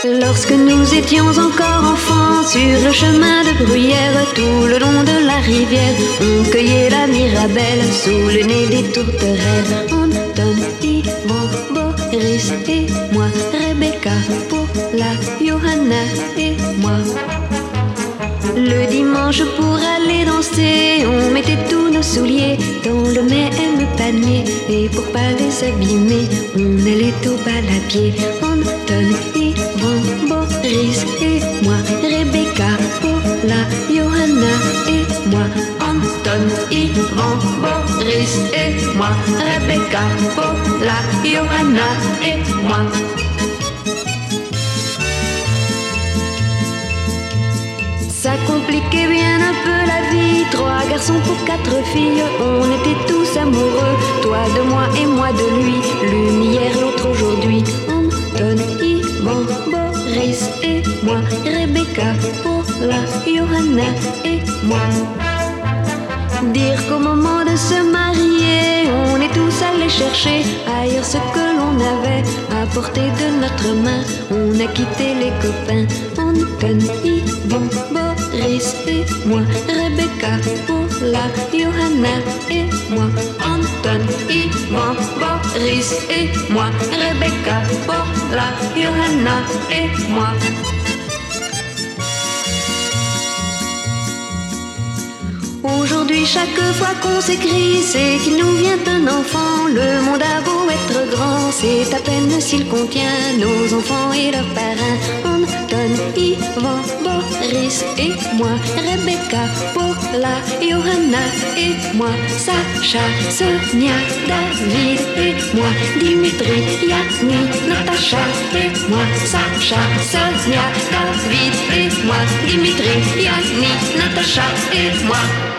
Lorsque nous étions encore enfants, sur le chemin de Bruyère, tout le long de la rivière, on cueillait la mirabelle sous le nez des tourterelles. Anton, Yvan, Boris et moi, Rebecca, Paula, Johanna et moi. Le dimanche pour aller danser, on mettait tous nos souliers dans le même panier. Et pour pas les abîmer, on allait au bal à pied. Anton, Yvan, Boris et moi, Rebecca, Paula, Johanna et moi. Anton, Yvan, Boris et moi, Rebecca, Paula, Johanna et moi. Ça compliquait bien un peu la vie, 3 garçons pour 4 filles, on était tous amoureux, toi de moi et moi de lui, l'une hier, l'autre aujourd'hui. Anton, Yvan, Boris et moi, Rebecca, Paula, Johanna et moi. Dire qu'au moment de se marier, on est tous allés chercher ailleurs ce que l'on avait à portée de notre main. On a quitté les copains, Anton, Yvan, Boris et moi, Rebecca, Paula, Johanna et moi. Anton, Yvan, Boris et moi, Rebecca, Paula, Johanna et moi. Aujourd'hui, chaque fois qu'on s'écrit, c'est qu'il nous vient un enfant. Le monde a beau être grand, c'est à peine s'il contient nos enfants et leurs parrains. Anton, Yvan, Boris et moi, Rebecca, Paula, Johanna et moi, Sacha, Sonia, David et moi, Dimitri, Yanni, Natacha et moi, Sacha, Sonia, David et moi, Dimitri, Yanni, Natacha et moi.